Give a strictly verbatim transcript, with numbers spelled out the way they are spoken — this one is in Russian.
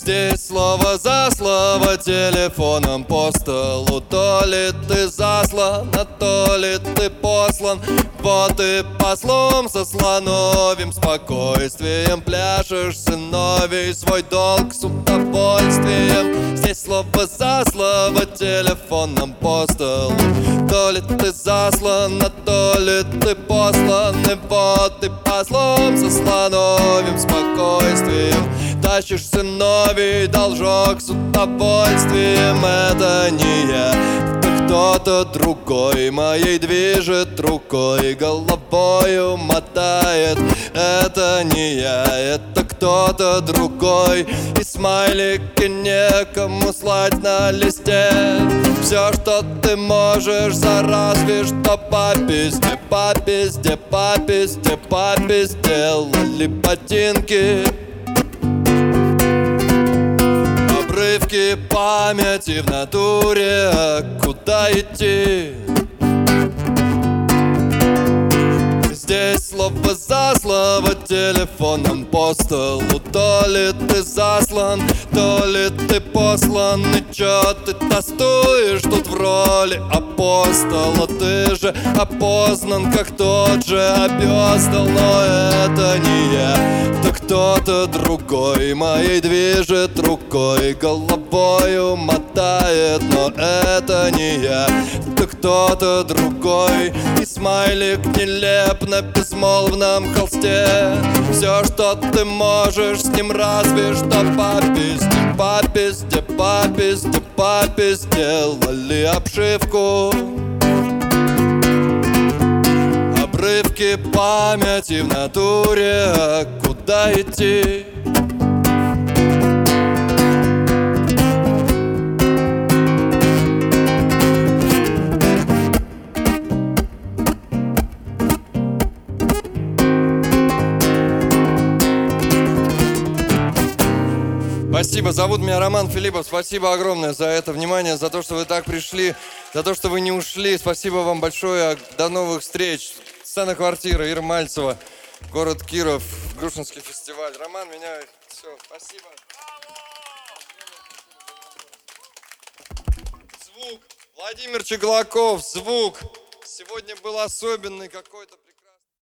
Здесь слово за слово телефоном по столу. То ли ты заслан, а то ли ты послан. Вот и послом со слоновьим спокойствием пляшешь сыновей свой долг с удовольствием. Здесь слово за слово телефоном по столу. То ли ты заслан, а то ли ты послан. И вот и послом со слоновьим спокойствием тащишь сыновей должок с удовольствием. Это не я, это кто-то другой моей движет рукой, головою мотает. Это не я, это кто-то другой. И смайлики некому слать на листе. Все, что ты можешь за разве что по пизде, по пизде, по пизде, по пизде. Сделали ботинки, обрывки памяти в натуре. А куда идти? Здесь слово за слово телефоном по столу. То ли ты заслан, то ли ты послан. И чё ты тостуешь тут в роли апостола? Ты же опознан, как тот же апостол. Но это не я, это кто-то другой моей движет рукой, головою мотает. Но это не я, это кто-то другой. И смайлик нелеп на безмолвном холсте. Все, что ты можешь с ним разве что по пизде, по пизде, по пизде, по пизде. Сделали обшивку, обрывки памяти в натуре. А куда идти? Спасибо, зовут меня Роман Филиппов. Спасибо огромное за это внимание, за то, что вы так пришли, за то, что вы не ушли. Спасибо вам большое. До новых встреч. Сцена «Квартира», Ира Мальцева, город Киров, Грушинский фестиваль. Роман, меня... Все, спасибо. Звук. Владимир Чеглаков, звук. Сегодня был особенный какой-то...